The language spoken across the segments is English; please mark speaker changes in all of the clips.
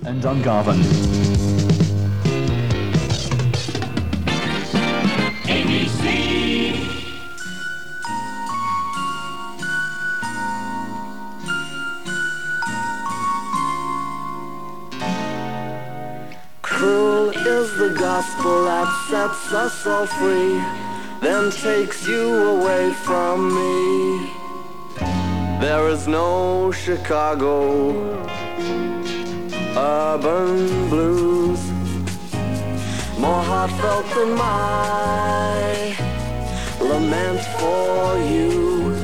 Speaker 1: and Dungarvan.
Speaker 2: ABC.
Speaker 3: Cruel is the gospel that sets us all free, then takes you away from me. There is no Chicago urban blues more heartfelt than my lament for you.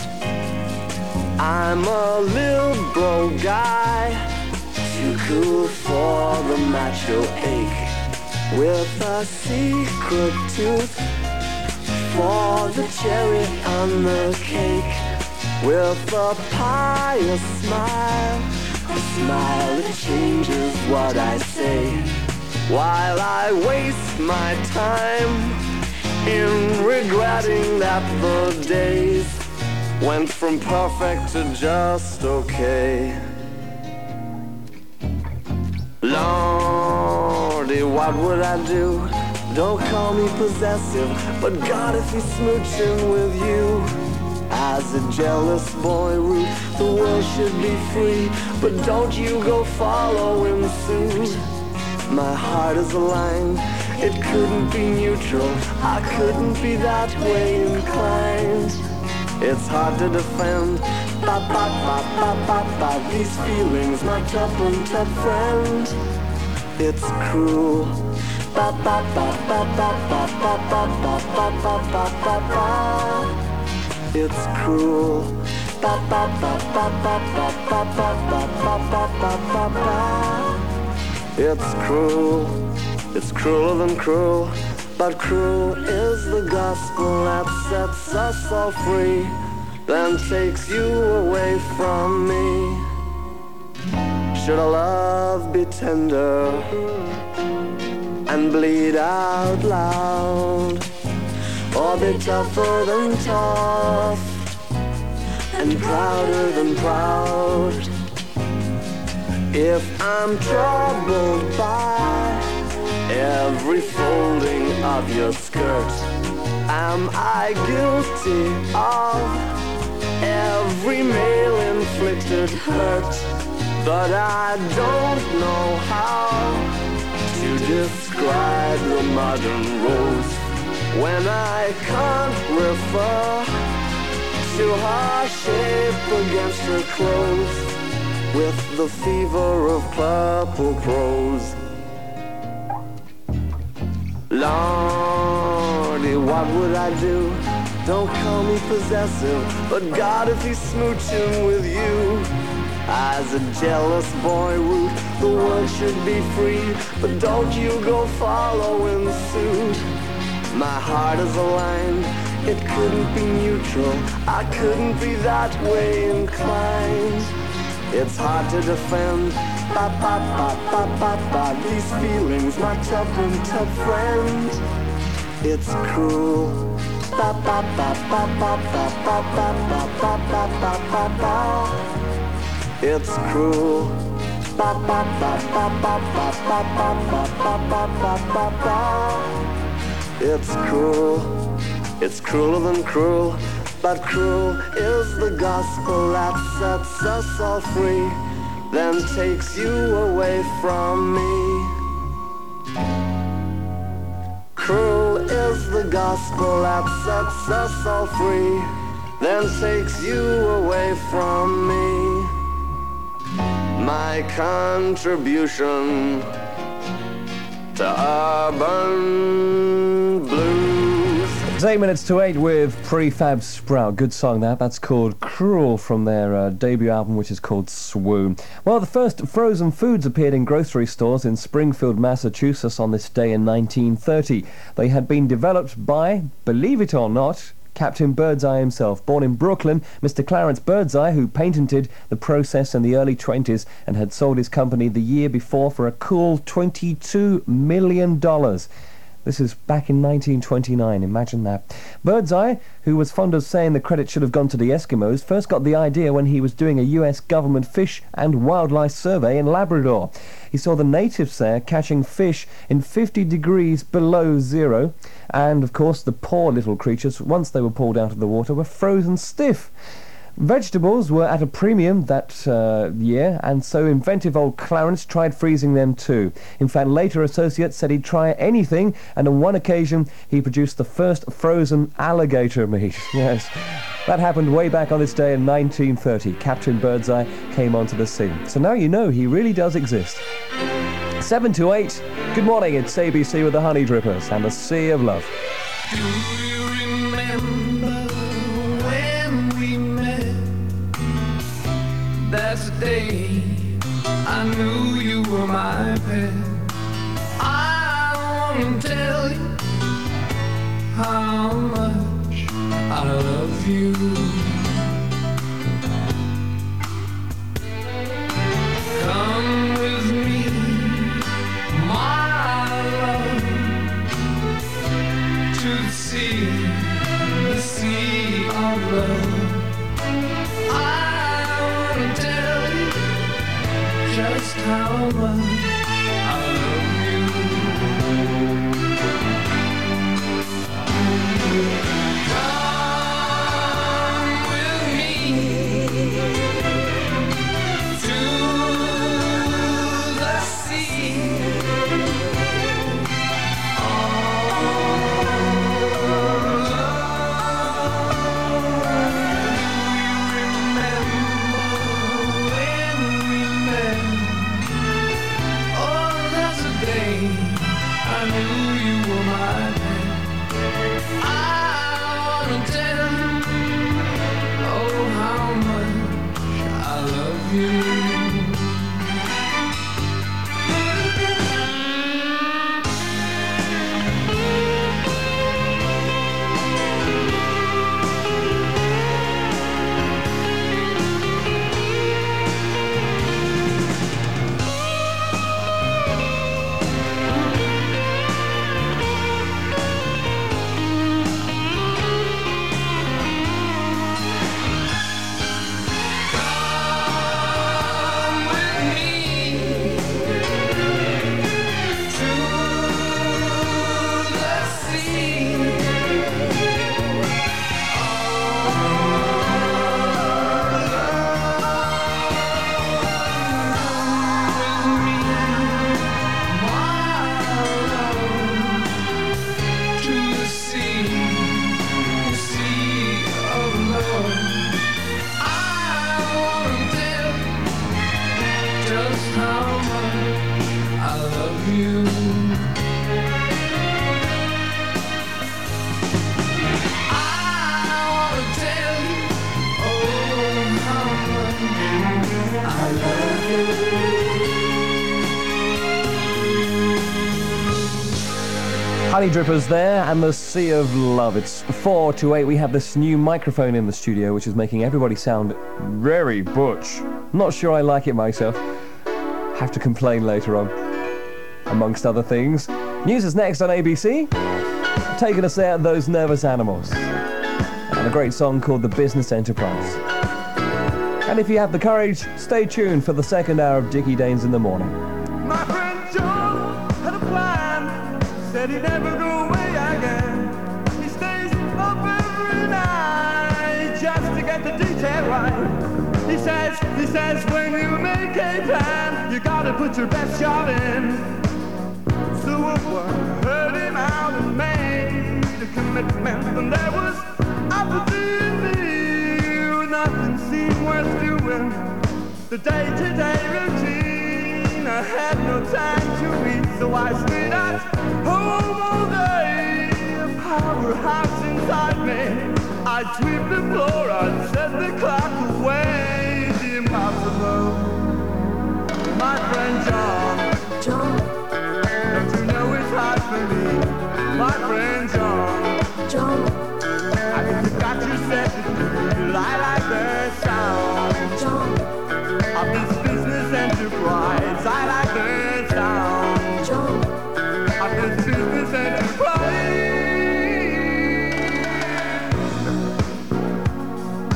Speaker 3: I'm a liberal guy, too cool for the macho ache, with a secret tooth for the cherry on the cake, with a pious smile, a smile that changes what I say, while I waste my time in regretting that the days went from perfect to just okay. Lordy, what would I do? Don't call me possessive, but God, if he's smooching with you. As a jealous boy root, the world should be free, but don't you go following suit. My heart is aligned, it couldn't be neutral, I couldn't be that way inclined. It's hard to defend, these feelings, my tough friend. It's cruel, it's cruel, it's cruel, it's crueler than cruel, but cruel is the gospel that sets us all free, then takes you away from me. Should our love be tender and bleed out loud, or be tougher than tough and prouder than proud? If I'm troubled by every folding of your skirt, am I guilty of every male-inflicted hurt? But I don't know how to describe the modern rose when I can't refer to her shape against her clothes with the fever of purple prose. Lordy, what would I do? Don't call me possessive, but God, if he's smooching with you. As a jealous boy root, the world should be free, but don't you go following suit. My heart is aligned, it couldn't be neutral, I couldn't be that way inclined. It's hard to defend, these feelings, my tough friend. It's cruel, it's cruel, it's cruel, it's crueler than cruel, but cruel is the gospel that sets us all free, then takes you away from me. Cruel is the gospel that sets us all free, then takes you away from me. My contribution to urban blues.
Speaker 4: It's 8 minutes to 8 with Prefab Sprout. Good song that. That's called Cruel from their debut album, which is called Swoon. Well, the first frozen foods appeared in grocery stores in Springfield, Massachusetts on this day in 1930. They had been developed by, believe it or not, Captain Birdseye himself. Born in Brooklyn, Mr. Clarence Birdseye, who patented the process in the early 20s and had sold his company the year before for a cool $22 million. This is back in 1929, imagine that. Birdseye, who was fond of saying the credit should have gone to the Eskimos, first got the idea when he was doing a US government fish and wildlife survey in Labrador. He saw the natives there catching fish in 50 degrees below zero. And, of course, the poor little creatures, once they were pulled out of the water, were frozen stiff. Vegetables were at a premium that year, and so inventive old Clarence tried freezing them too. In fact, later associates said he'd try anything, and on one occasion he produced the first frozen alligator meat. Yes, that happened way back on this day in 1930. Captain Birdseye came onto the scene. So now you know he really does exist. 7 to 8. Good morning, it's ABC with the Honey Drippers and the Sea of Love.
Speaker 1: Do you remember when we met? That's the day I knew you were my pet. I wanna tell you how much I love you. Come with me, my love, to the sea of love. I wanna tell you just how much I love you. Come with me to the sea. I knew you were my man. I wanna tell you, oh, how much I love you.
Speaker 4: Honey Drippers there, and the Sea of Love. It's 4 to 8. We have this new microphone in the studio, which is making everybody sound very butch. Not sure I like it myself. Have to complain later on, amongst other things. News is next on ABC. Taking us there, Those Nervous Animals. And a great song called The Business Enterprise. And if you have the courage, stay tuned for the second hour of Dickie Danes in the Morning.
Speaker 2: My friend John had a plan, said he'd never go away again. He stays up every night just to get the detail right. He says when you make a plan, you gotta put your best shot in. So a woman heard him out and made a commitment, and there was opportunity, nothing seemed worth doing. The day-to-day routine, I had no time to eat, so I stayed at home all day. A powerhouse inside me, I'd sweep the floor, I'd set the clock away. The impossible, my friend John. Don't you know it's hard for me, my friend John. I mean, you got your set to do, I like the sound of this business enterprise. I like the sound of this business enterprise.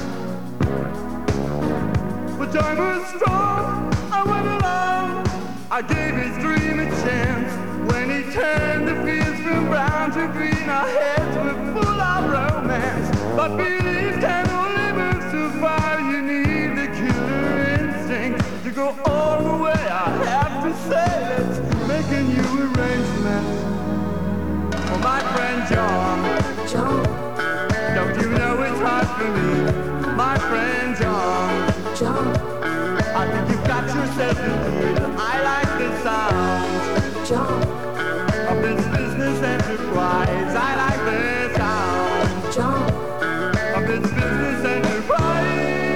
Speaker 2: But time was strong, I went along, I gave his dream a chance when he turned the fields from brown to green. Our heads were full of romance, but belief can only move so far. You need the killer instinct to go all the way. I have to say, let's make a new arrangement for my friend John. John, don't you know it's hard for me, my friend John. John. I think you've got yourself a deal. I like the sound, John, of this business enterprise. I like the sound, John, of this business enterprise.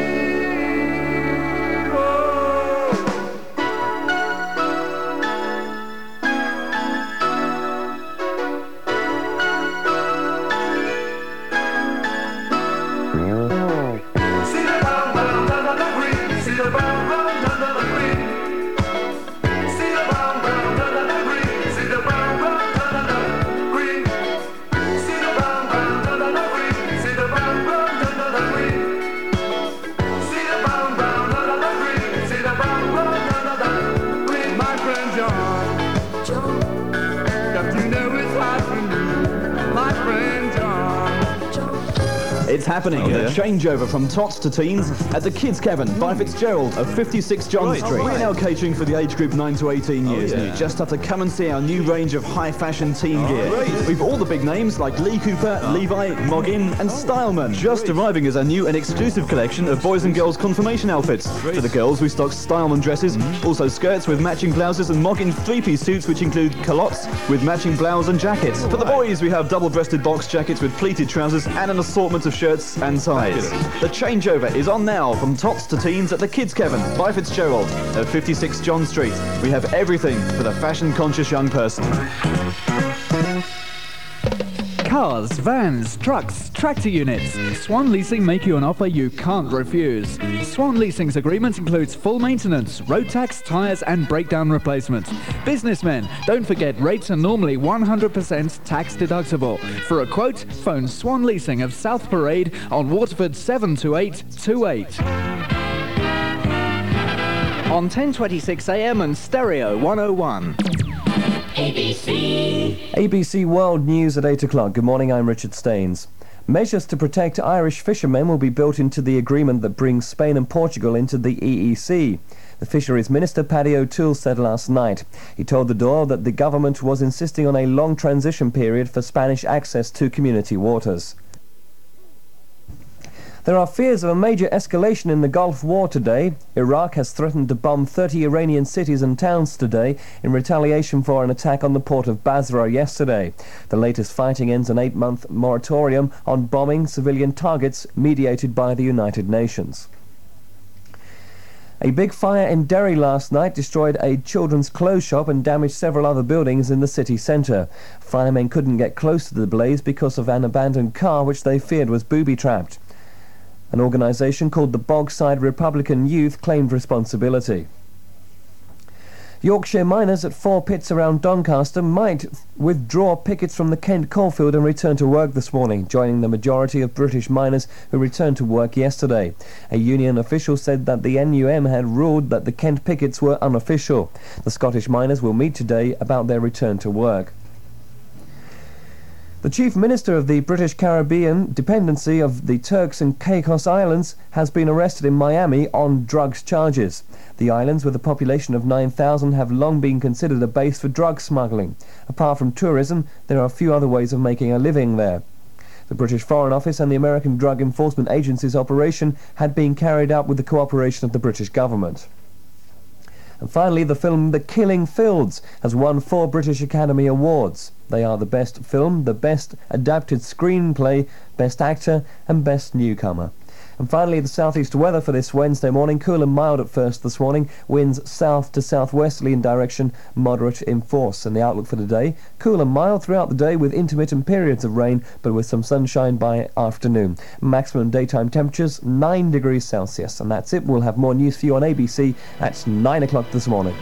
Speaker 2: See the brown, brown, brown, brown, green. See the brown, brown.
Speaker 5: It's happening, the changeover from tots to teens at the Kids Kevin by Fitzgerald of 56 John Street. We're now catering for the age group 9 to 18 years, and you just have to come and see our new range of high-fashion teen gear. We've all the big names like Lee Cooper, Levi, Moggin and Styleman. Just arriving is our new and exclusive collection of boys and girls confirmation outfits. For the girls, we stock Styleman dresses, also skirts with matching blouses and Moggin three-piece suits which include culottes with matching blouse and jackets. For the boys, we have double-breasted box jackets with pleated trousers and an assortment of shirts and ties. The changeover is on now from tots to teens at the Kids Kevin by Fitzgerald at 56 John Street. We have everything for the fashion-conscious young person.
Speaker 6: Cars, vans, trucks, tractor units. Swan Leasing make you an offer you can't refuse. Swan Leasing's agreement includes full maintenance, road tax, tyres and breakdown replacements. Businessmen, don't forget rates are normally 100% tax deductible. For a quote, phone Swan Leasing of South Parade on Waterford 72828. On 1026 AM and Stereo 101.
Speaker 4: ABC World News at 8 o'clock. Good morning, I'm Richard Staines. Measures to protect Irish fishermen will be built into the agreement that brings Spain and Portugal into the EEC. The Fisheries Minister Paddy O'Toole said last night. He told the Dáil that the government was insisting on a long transition period for Spanish access to community waters. There are fears of a major escalation in the Gulf War today. Iraq has threatened to bomb 30 Iranian cities and towns today in retaliation for an attack on the port of Basra yesterday. The latest fighting ends an 8-month moratorium on bombing civilian targets mediated by the United Nations. A big fire in Derry last night destroyed a children's clothes shop and damaged several other buildings in the city centre. Firemen couldn't get close to the blaze because of an abandoned car which they feared was booby-trapped. An organisation called the Bogside Republican Youth claimed responsibility. Yorkshire miners at 4 pits around Doncaster might withdraw pickets from the Kent coalfield and return to work this morning, joining the majority of British miners who returned to work yesterday. A union official said that the NUM had ruled that the Kent pickets were unofficial. The Scottish miners will meet today about their return to work. The Chief Minister of the British Caribbean dependency of the Turks and Caicos Islands has been arrested in Miami on drugs charges. The islands, with a population of 9,000, have long been considered a base for drug smuggling. Apart from tourism, there are a few other ways of making a living there. The British Foreign Office and the American Drug Enforcement Agency's operation had been carried out with the cooperation of the British government. And finally, the film The Killing Fields has won 4 British Academy Awards. They are the Best Film, the Best Adapted Screenplay, Best Actor and Best Newcomer. And finally, the southeast weather for this Wednesday morning. Cool and mild at first this morning. Winds south to southwesterly in direction, moderate in force. And the outlook for today, cool and mild throughout the day with intermittent periods of rain, but with some sunshine by afternoon. Maximum daytime temperatures 9 degrees Celsius. And that's it. We'll have more news for you on ABC at 9 o'clock this morning.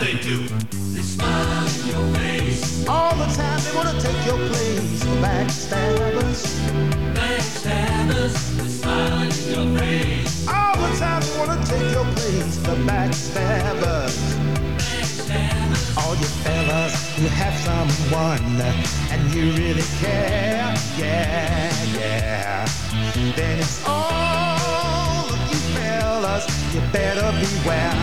Speaker 7: they do, they smile in your face.
Speaker 8: All the time they wanna take your place. The backstabbers,
Speaker 7: backstabbers, they smile in your face.
Speaker 8: All the time they wanna take your place. The backstabbers,
Speaker 7: backstabbers.
Speaker 8: all you fellas who have someone and you really care, yeah. Then it's all of you fellas. You better beware.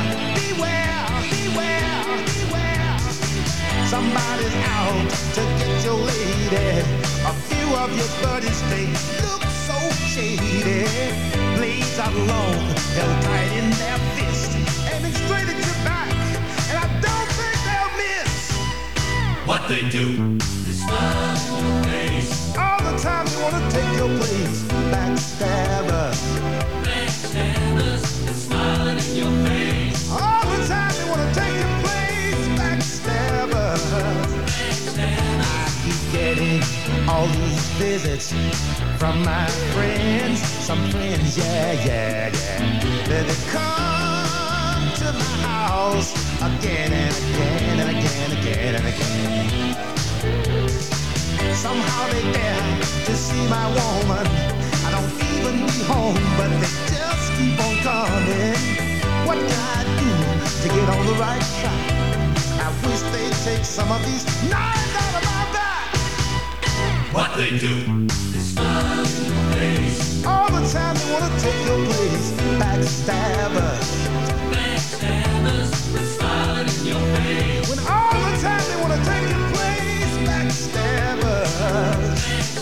Speaker 8: Somebody's out to get your lady. A few of your buddies, they look so shady. Blades are long, held tight in their fist, aiming straight at your back, and I don't think they'll miss.
Speaker 7: What they do, they smile in your face.
Speaker 8: All the time they wanna take your place. Backstabbers,
Speaker 7: backstabbers, they smile in your face.
Speaker 8: all the time they wanna take your place. Backstabbers, I keep getting all these visits from my friends. Some friends, yeah. They come to my house again and again. Somehow they dare to see my woman. I don't even be home, but they just keep on coming. What can I do to get on the right track? I wish they'd take some of these knives out of my back.
Speaker 7: What they do, they smile in your face.
Speaker 8: All the time they wanna take your place. Backstabbers,
Speaker 7: backstabbers, they smile in your face.
Speaker 8: when all the time they wanna take your place. Backstabbers,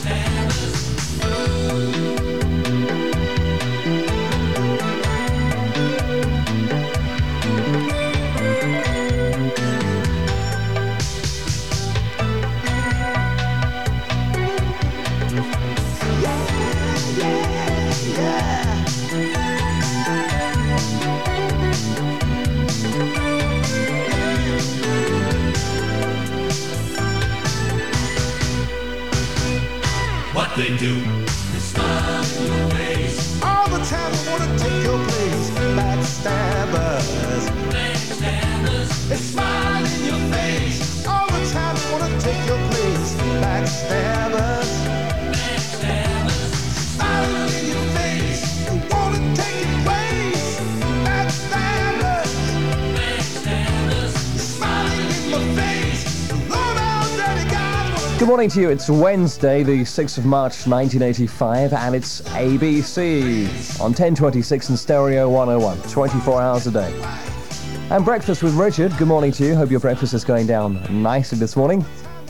Speaker 7: What they do, they smile in your face.
Speaker 8: all the time they wanna take your place. Backstabbers,
Speaker 7: Backstabbers,
Speaker 8: they smile in your face. All the time they wanna take your place. Backstabbers,
Speaker 7: backstabbers,
Speaker 8: smiling in your face. They wanna take your place. Backstabbers,
Speaker 7: backstabbers,
Speaker 8: smiling in my face. Low down dirty guys wanna
Speaker 4: Good morning to you. It's Wednesday, the 6th of March, 1985, and it's ABC on 1026 and Stereo 101, 24 hours a day. And Breakfast with Richard. Good morning to you. Hope your breakfast is going down nicely this morning.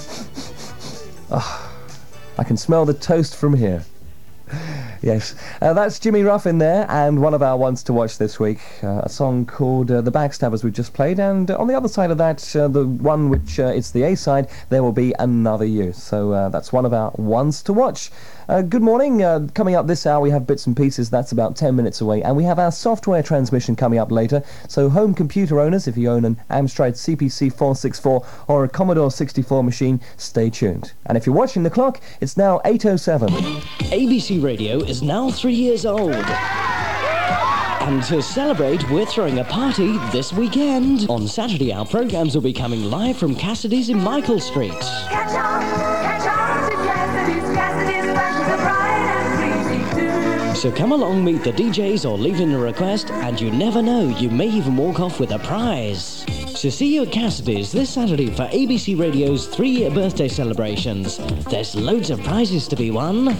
Speaker 4: I can smell the toast from here. Yes, that's Jimmy Ruffin there, and one of our ones to watch this week, a song called The Backstabbers we just played, and on the other side of that, the one which it's the A-side, There Will Be Another You. So that's one of our ones to watch. Good morning. Coming up this hour, we have Bits and Pieces. That's about 10 minutes away. And we have our software transmission coming up later. So home computer owners, if you own an Amstrad CPC 464 or a Commodore 64 machine, stay tuned. And if you're watching the clock, it's now 8:07.
Speaker 9: ABC Radio is now 3 years old. And to celebrate, we're throwing a party this weekend. On Saturday, our programmes will be coming live from Cassidy's in Michael Street.
Speaker 10: Catch on to Cassidy's fashions are bright and breezy too.
Speaker 9: So come along, meet the DJs or leave in a request, and you never know, you may even walk off with a prize. So see you at Cassidy's this Saturday for ABC Radio's 3-year birthday celebrations. There's loads of prizes to be won.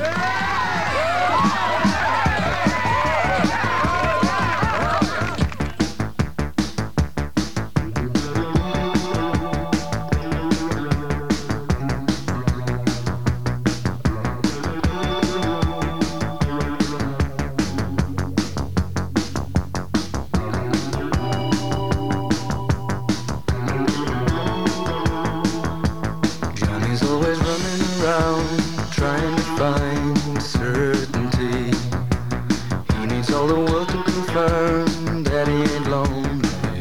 Speaker 1: Johnny's always running around trying to find certainty. He needs all the world to confirm that he ain't lonely.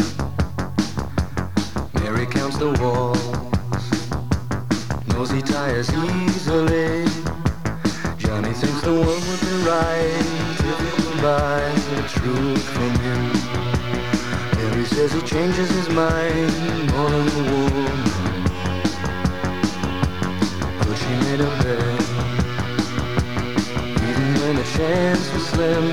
Speaker 1: Mary counts the walls, knows he tires easily. Johnny thinks the world would be right if he could buy the truth from him. Mary He says he changes his mind more than the woman, but she made a bed, even when the chance was slim.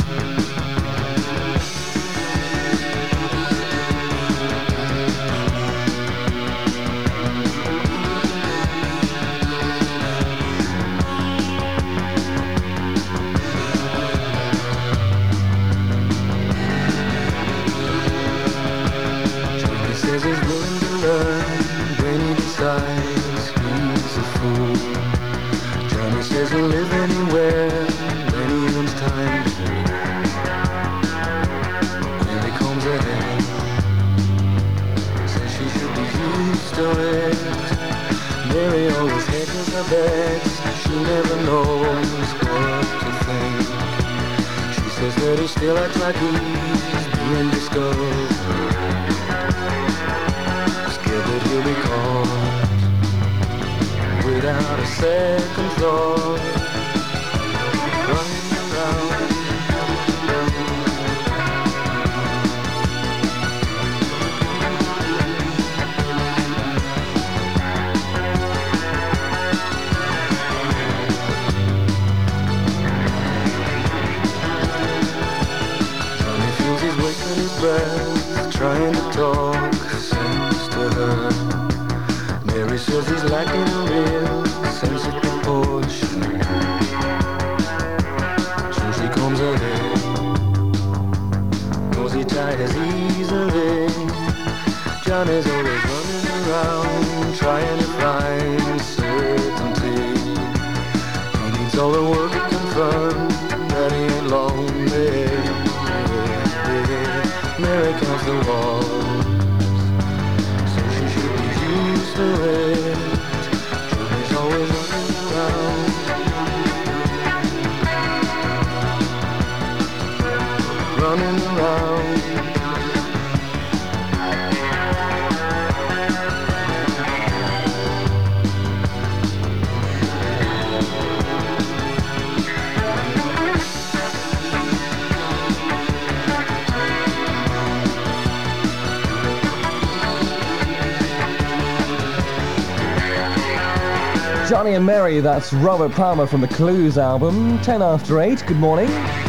Speaker 1: He'll live anywhere when he owns time. Here he comes ahead, says she should be used to it. Mary always hedges her bets, she never knows what to think. She says that he still acts like he's being discovered, scared that he'll be caught without a second thought. Running around. Johnny feels he's wasting his breath, trying to talk sense to her. Mary says he's lacking a real sense of proportion. So she comes ahead, knows he tires easily. Johnny's always running around, trying to find certainty. He needs all the work to confirm that he ain't lonely. Mary counts the walls, so she should be used to it. Johnny's always running around, running around.
Speaker 4: Johnny and Mary, that's Robert Palmer from the Clues album. 10 after 8, good morning.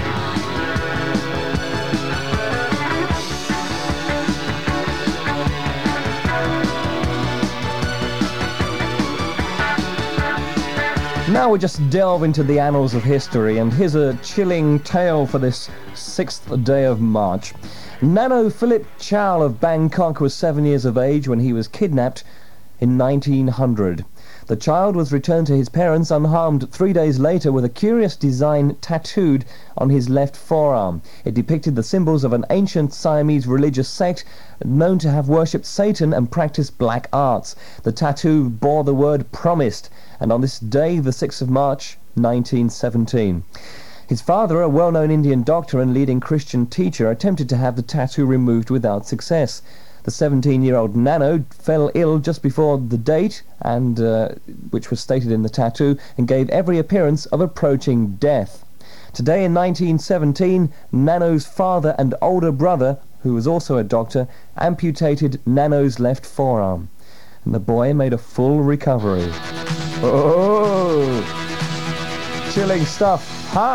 Speaker 4: Now we just delve into the annals of history, and here's a chilling tale for this 6th day of March. Nano Philip Chow of Bangkok was 7 years of age when he was kidnapped in 1900. The child was returned to his parents unharmed 3 days later with a curious design tattooed on his left forearm. It depicted the symbols of an ancient Siamese religious sect known to have worshipped Satan and practiced black arts. The tattoo bore the word promised, and on this day, the 6th of March, 1917. His father, a well-known Indian doctor and leading Christian teacher, attempted to have the tattoo removed without success. The 17-year-old Nano fell ill just before the date, and which was stated in the tattoo, and gave every appearance of approaching death. Today in 1917, Nano's father and older brother, who was also a doctor, amputated Nano's left forearm, and the boy made a full recovery. Oh, chilling stuff, huh?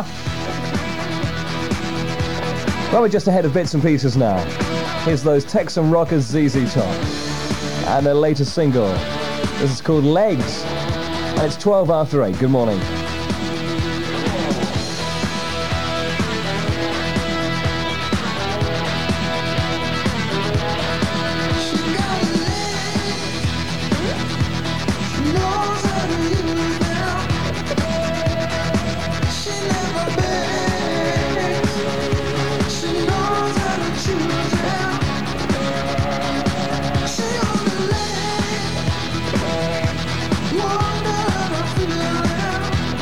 Speaker 4: Well, we're just ahead of bits and pieces now. Here's those Texan rockers ZZ Top and their latest single. This is called Legs, and it's 12 after 8. Good morning.
Speaker 8: Wonder how I feel.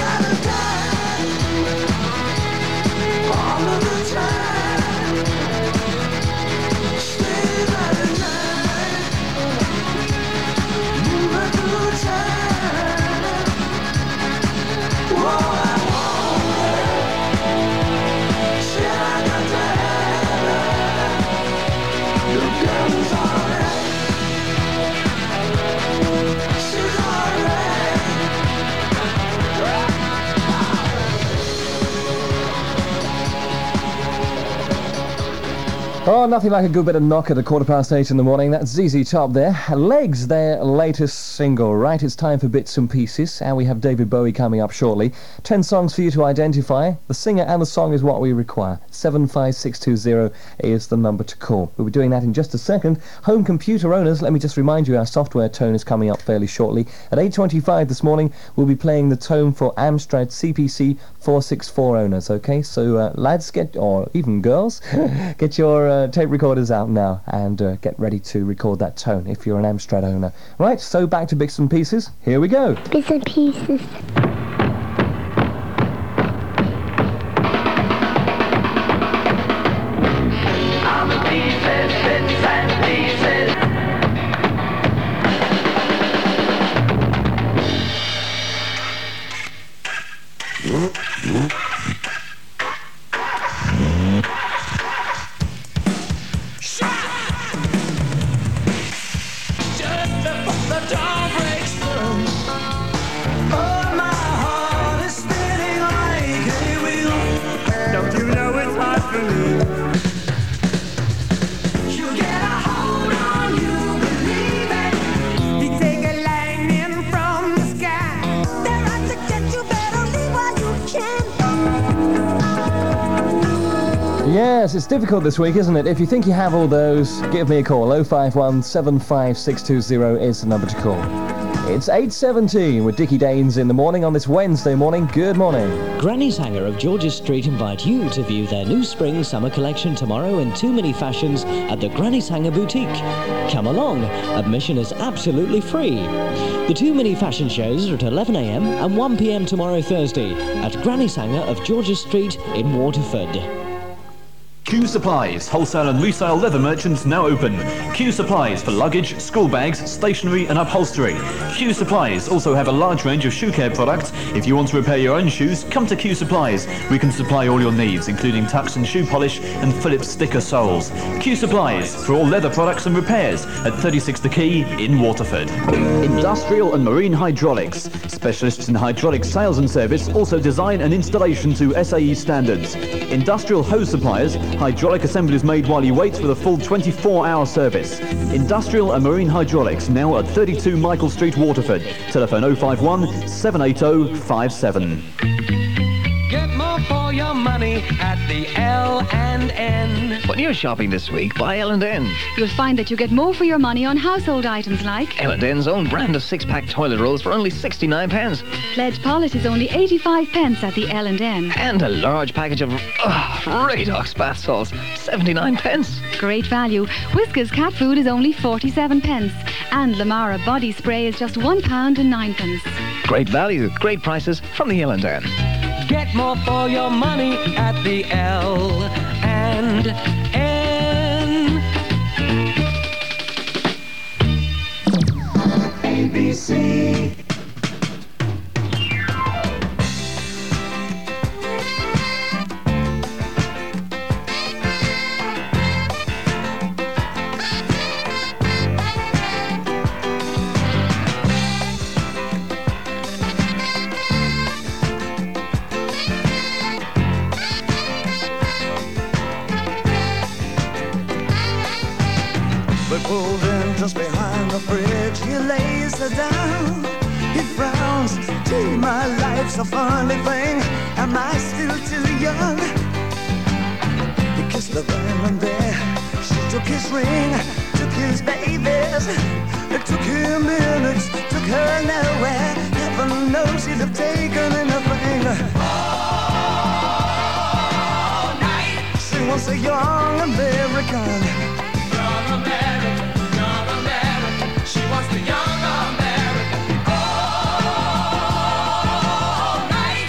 Speaker 4: Oh, nothing like a good bit of knock at 8:15 in the morning. That's ZZ Top there. Legs, their latest single. Right, it's time for Bits and Pieces, and we have David Bowie coming up shortly. 10 songs for you to identify. The singer and the song is what we require. 75620 is the number to call. We'll be doing that in just a second. Home computer owners, let me just remind you, our software tone is coming up fairly shortly. At 8:25 this morning, we'll be playing the tone for Amstrad CPC 464 owners, okay? So, lads, or even girls, get your tape recorders out now and get ready to record that tone if you're an Amstrad owner. Right, so back to Bits and Pieces. Here we go.
Speaker 11: Bits and Pieces.
Speaker 4: Yes, it's difficult this week, isn't it? If you think you have all those, give me a call. 051 75620 is the number to call. It's 8:17 with Dickie Danes in the morning on this Wednesday morning. Good morning.
Speaker 9: Granny's Hanger of George's Street invite you to view their new spring-summer collection tomorrow in Too Many Fashions at the Granny's Hanger Boutique. Come along. Admission is absolutely free. The Too Many Fashion shows are at 11 a.m. and 1 p.m. tomorrow Thursday at Granny's Hanger of George's Street in Waterford.
Speaker 5: Q Supplies, wholesale and resale leather merchants now open. Q Supplies for luggage, school bags, stationery and upholstery. Q Supplies also have a large range of shoe care products. If you want to repair your own shoes, come to Q Supplies. We can supply all your needs, including Tuxton shoe polish and Phillips sticker soles. Q Supplies for all leather products and repairs at 36 The Quay in Waterford. Industrial and Marine Hydraulics. Specialists in hydraulic sales and service, also design and installation to SAE standards. Industrial hose suppliers, hydraulic assemblies made while you wait with a full 24-hour service. Industrial and Marine Hydraulics, now at 32 Michael Street, Waterford. Telephone 051 780 57.
Speaker 12: Get more for your money at the L&N. When you're shopping this week, buy L&N.
Speaker 13: You'll find that you get more for your money on household items like
Speaker 12: L&N's own brand of 6-pack toilet rolls for only 69 pence.
Speaker 13: Pledge polish is only 85 pence at the L&N.
Speaker 12: And a large package of Radox bath salts, 79 pence.
Speaker 13: Great value. Whiskas cat food is only 47 pence. And Lamara body spray is just £1 and 9 pence.
Speaker 12: Great value, great prices from the L&N. Get more for your money at the L&N.
Speaker 8: ABC.
Speaker 2: Pulled in just behind the fridge, he lays her down. He frowns, gee, my life's a funny thing. Am I still too young? He kissed her then and there. She took his ring, took his babies. It took him minutes, took her nowhere. Heaven knows he'd have taken anything. All night. She was a young American.
Speaker 8: The young American all night.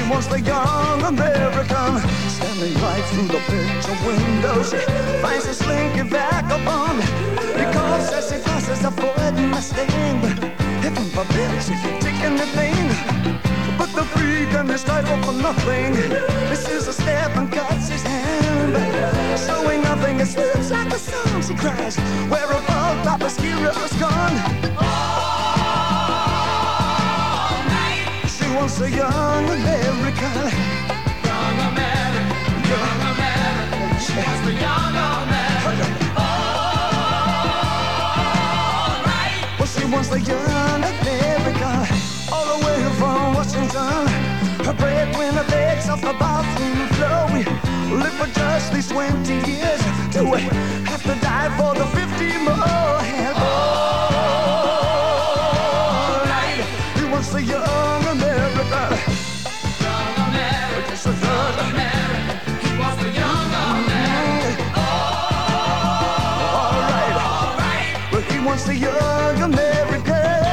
Speaker 2: wants the young American. Standing right through the picture window, she finds a slinky vagabond. Because as she passes a Ford Mustang, heaven forbid she can take anything. But the freedom is title for nothing. This is a step and cuts his hand, showing nothing. It slips like a song, she cries. Where above Papa's hero's gone. All night. She wants a young American. Young American. Young American. She wants the young American. All right. Well, she wants the young American. All the way from Washington. Her breadwinner begs off the bathroom floor. We live for just these 20 years till we have to die for the 50 more. And all night, he wants the young America. Young America, just a young America. He wants the young America. All right, but he wants the young America.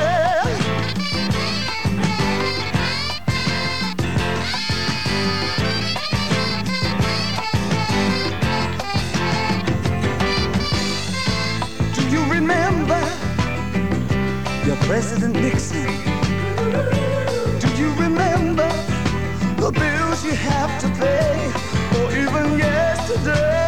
Speaker 2: President Nixon, do you remember the bills you have to pay, or even yesterday?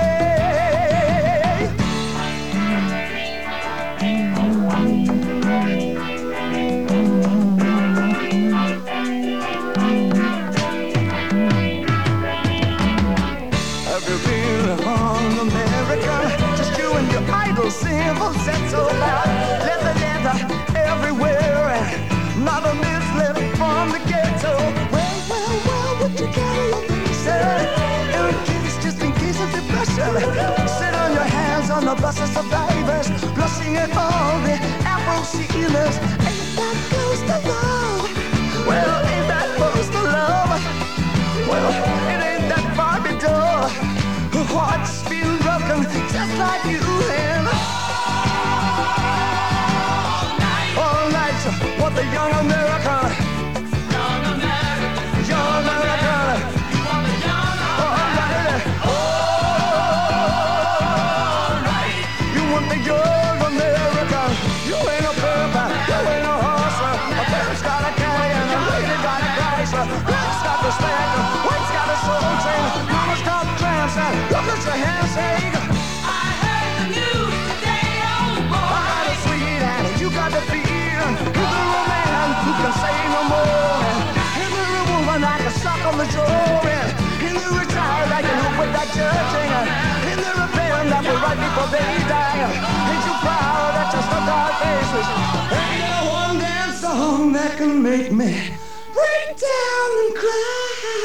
Speaker 2: Have you been among America? Just you and your idle simple sets about leather everywhere, and not a miss left from the ghetto. Well, what you carry up in just in case of depression. Sit on your hands on the bus of survivors, blushing at all the apple sealers. Ain't that close to love? Well, ain't that close to love? Well, it ain't that Barbie doll. Her heart's been broken just like you and what the young American. Young American. Young American. You want the young American. All right. You want the young American. You ain't a purple. You ain't a horse. A bird's got a canyon. A lady got a Chrysler. Black's got the Spectre. White's got a soul train. Mama's got the tramps. Look at your hands, say. I heard the news today, old boy. I got a sweet hand. You got the feet. Who can say no more? And every woman I can suck on the jaw. And the retired I can look with that judging. And the rebellion that will right before they die. Ain't you proud that you stuck our faces? Ain't there one damn song that can make me break down and cry?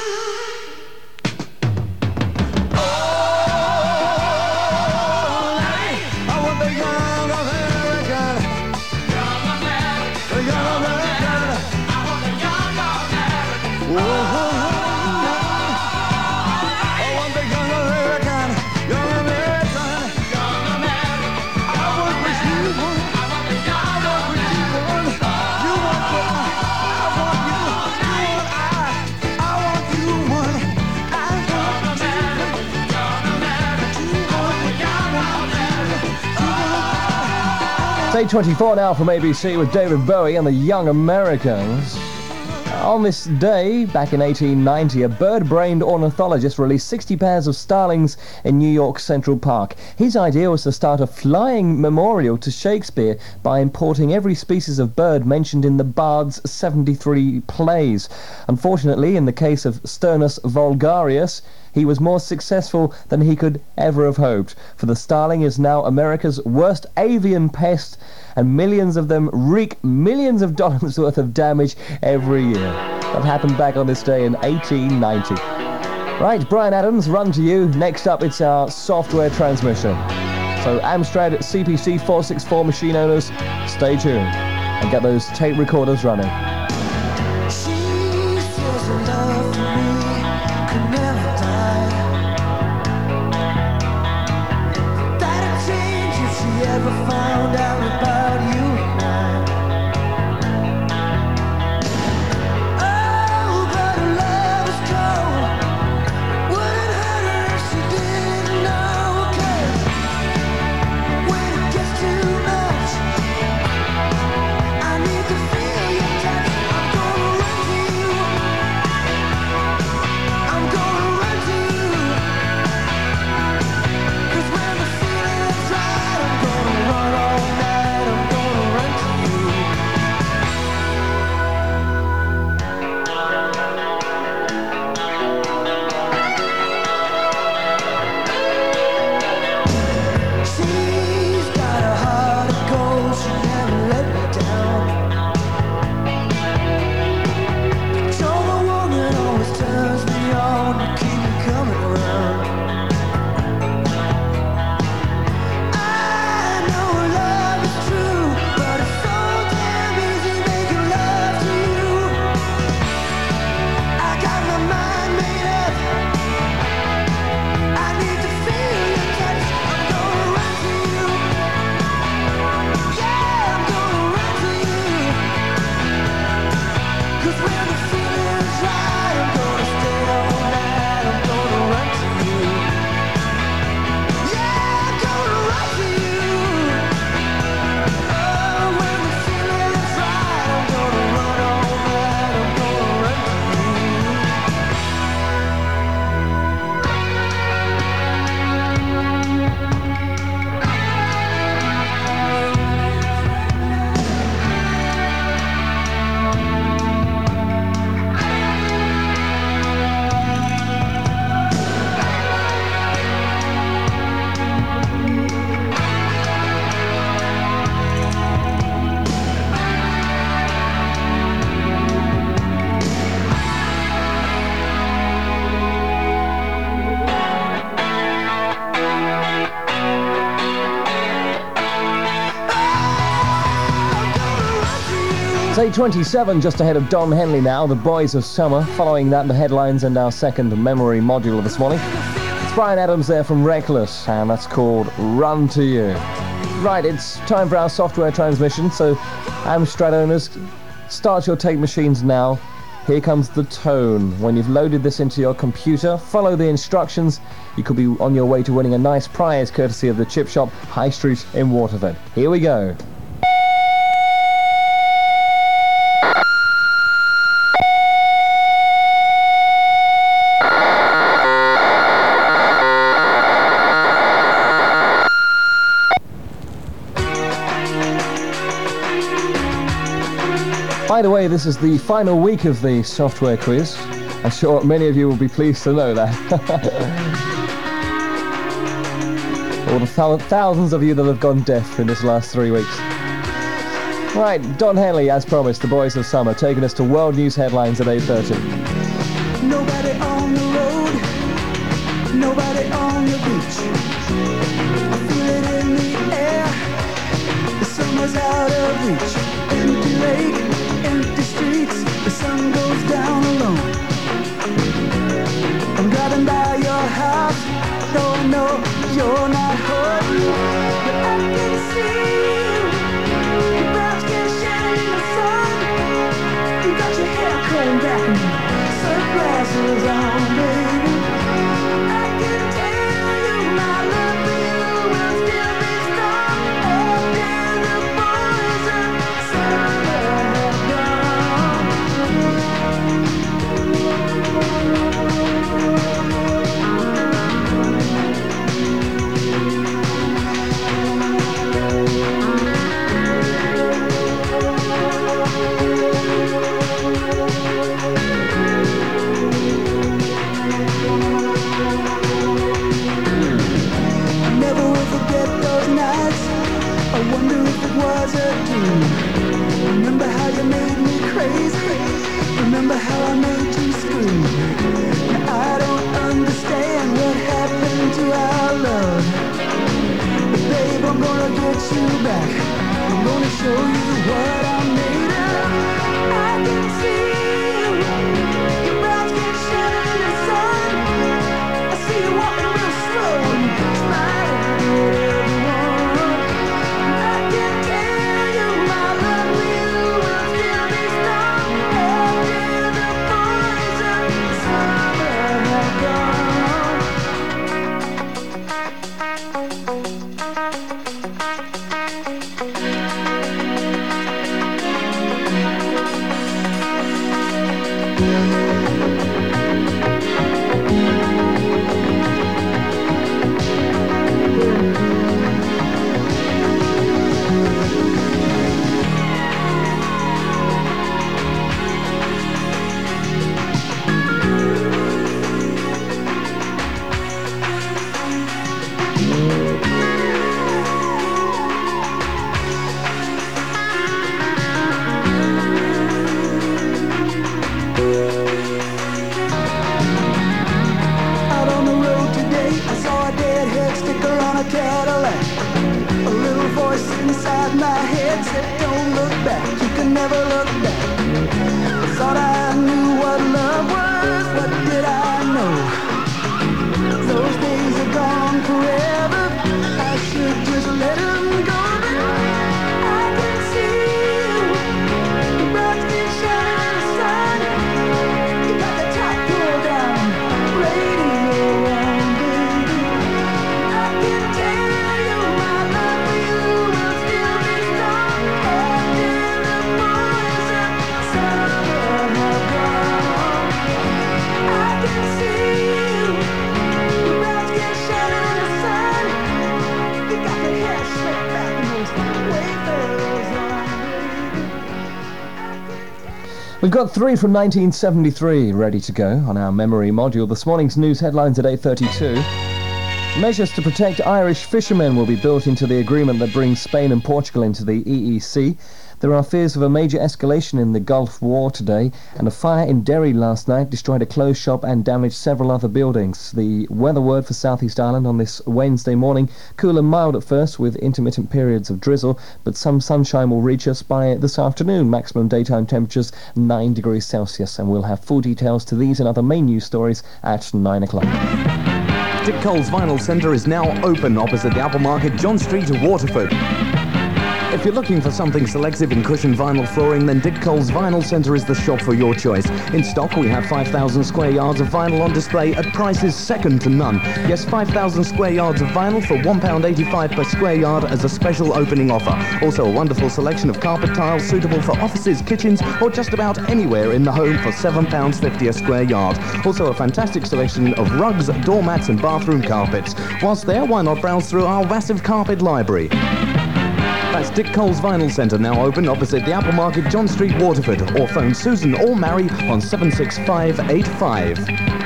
Speaker 4: Day 24 now from ABC with David Bowie and the Young Americans. On this day, back in 1890, a bird-brained ornithologist released 60 pairs of starlings in New York's Central Park. His idea was to start a flying memorial to Shakespeare by importing every species of bird mentioned in the Bard's 73 plays. Unfortunately, in the case of Sturnus vulgarius, he was more successful than he could ever have hoped, for the starling is now America's worst avian pest, and millions of them wreak millions of dollars worth of damage every year. That happened back on this day in 1890. Right, Brian Adams, run to you. Next up, it's our software transmission. So Amstrad CPC 464 machine owners, stay tuned and get those tape recorders running.
Speaker 8: Found out about you and I. Oh, but love is
Speaker 4: 8:27, just ahead of Don Henley now, The Boys of Summer. Following that, the headlines and our second memory module of this morning. It's Brian Adams there from Reckless, and that's called Run to You. Right, it's time for our software transmission, so Amstrad owners, start your tape machines now. Here comes the tone. When you've loaded this into your computer, follow the instructions. You could be on your way to winning a nice prize courtesy of the Chip Shop, High Street in Waterford. Here we go. By the way, this is the final week of the software quiz. I'm sure many of you will be pleased to know that. All the thousands of you that have gone deaf in this last 3 weeks. Right, Don Henley, as promised, The Boys of Summer, taking us to world news headlines at 8:30.
Speaker 8: Nobody on the road, nobody on the beach. I feel it in the air, the summer's out of reach. Empty lake, empty streets, the sun goes down alone. I'm driving by your house, though I know you're not home. But I can see you, your brown skin shining in the sun. You got your hair combed back and sunglasses on, baby. I can tell you my love for you will still be strong after the boys of summer have gone. Never will forget those nights. I wonder if it was a dream. Remember how you made me crazy. Remember how I made you scream. Now I don't understand what happened to our love. But babe, I'm gonna get you back. I'm gonna show you what I'm made of. I can see you, your brown skin shining in the sun. I see you walking real slow and smiling at everyone. I can tell you my love for you will still be strong after the boys of summer have gone. Out on the road today, I saw a deadhead sticker on a Cadillac. A little voice inside my head said, don't look back, you can never look back. I thought I knew what love was, what did I know? Those days are gone forever, I should just let them go. I can see you, your brown skin shining in the sun. You got the top pulled down, radio on, baby. I can tell you my love for you will still be strong after the boys of summer have gone. I can see you, your brown skin shining in the sun. You got the hair slicked back and those wayfarers on, baby.
Speaker 4: We've got 3 from 1973 ready to go on our memory module. This morning's news headlines at 8:32. Measures to protect Irish fishermen will be built into the agreement that brings Spain and Portugal into the EEC. There are fears of a major escalation in the Gulf War today, and a fire in Derry last night destroyed a clothes shop and damaged several other buildings. The weather word for South East Ireland on this Wednesday morning: cool and mild at first with intermittent periods of drizzle, but some sunshine will reach us by this afternoon. Maximum daytime temperatures 9 degrees Celsius, and we'll have full details to these and other main news stories at 9 o'clock.
Speaker 11: Dick Cole's Vinyl Centre is now open opposite the Apple Market, John Street, Waterford. If you're looking for something selective in cushioned vinyl flooring, then Dick Cole's Vinyl Centre is the shop for your choice. In stock, we have 5,000 square yards of vinyl on display at prices second to none. Yes, 5,000 square yards of vinyl for £1.85 per square yard as a special opening offer. Also a wonderful selection of carpet tiles suitable for offices, kitchens, or just about anywhere in the home for £7.50 a square yard. Also a fantastic selection of rugs, doormats and bathroom carpets. Whilst there, why not browse through our massive carpet library? That's Dick Cole's Vinyl Centre, now open opposite the Apple Market, John Street, Waterford, or phone Susan or Mary on 76585.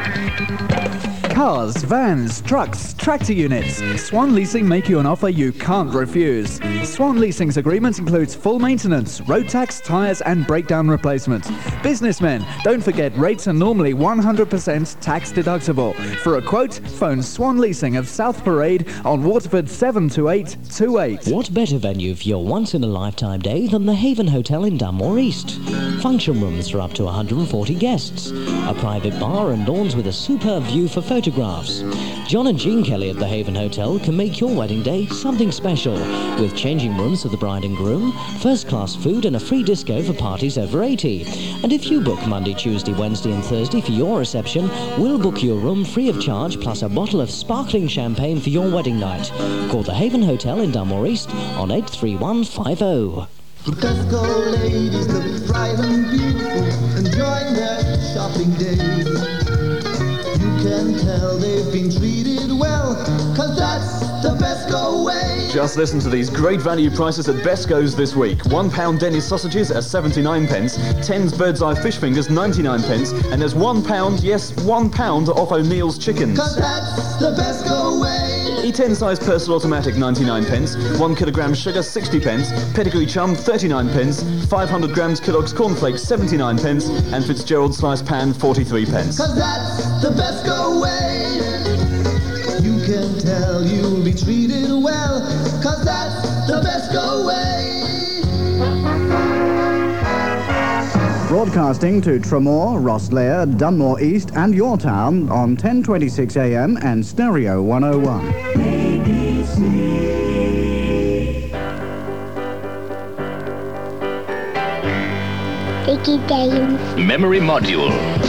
Speaker 6: Cars, vans, trucks, tractor units. Swan Leasing make you an offer you can't refuse. Swan Leasing's agreement includes full maintenance, road tax, tyres and breakdown replacement. Businessmen, don't forget rates are normally 100% tax deductible. For a quote, phone Swan Leasing of South Parade on Waterford 72828.
Speaker 9: What better venue for your once-in-a-lifetime day than the Haven Hotel in Dunmore East? Function rooms for up to 140 guests. A private bar and lawns with a superb view for photographs. John and Jean Kelly at the Haven Hotel can make your wedding day something special, with changing rooms for the bride and groom, first-class food and a free disco for parties over 80. And if you book Monday, Tuesday, Wednesday and Thursday for your reception, we'll book your room free of charge plus a bottle of sparkling champagne for your wedding night. Call the Haven Hotel in Dunmore East on 83150.
Speaker 8: The Tesco ladies look bright and beautiful, enjoying their shopping day. You can tell they've been treated well, 'cause that's the Besco way.
Speaker 5: Just listen to these great value prices at Besco's this week. £1 Dennis sausages at 79 pence, 10's Bird's Eye fish fingers 99 pence, and there's £1, yes, £1 off O'Neill's chickens.
Speaker 8: 'Cause that's the Besco way.
Speaker 5: E10 size Purcell automatic 99 pence, 1 kilogram sugar 60 pence, pedigree chum 39 pence, 500 grams Kellogg's cornflakes 79 pence, and Fitzgerald sliced pan 43 pence.
Speaker 8: 'Cause that's the Besco way. You can tell you'll be treated well, 'cause that's the Besco way.
Speaker 14: Broadcasting to Tramore, Rosslare, Dunmore East and your town on 1026 AM and Stereo 101.
Speaker 7: ABC.
Speaker 15: Dicky Dale.
Speaker 12: Memory module.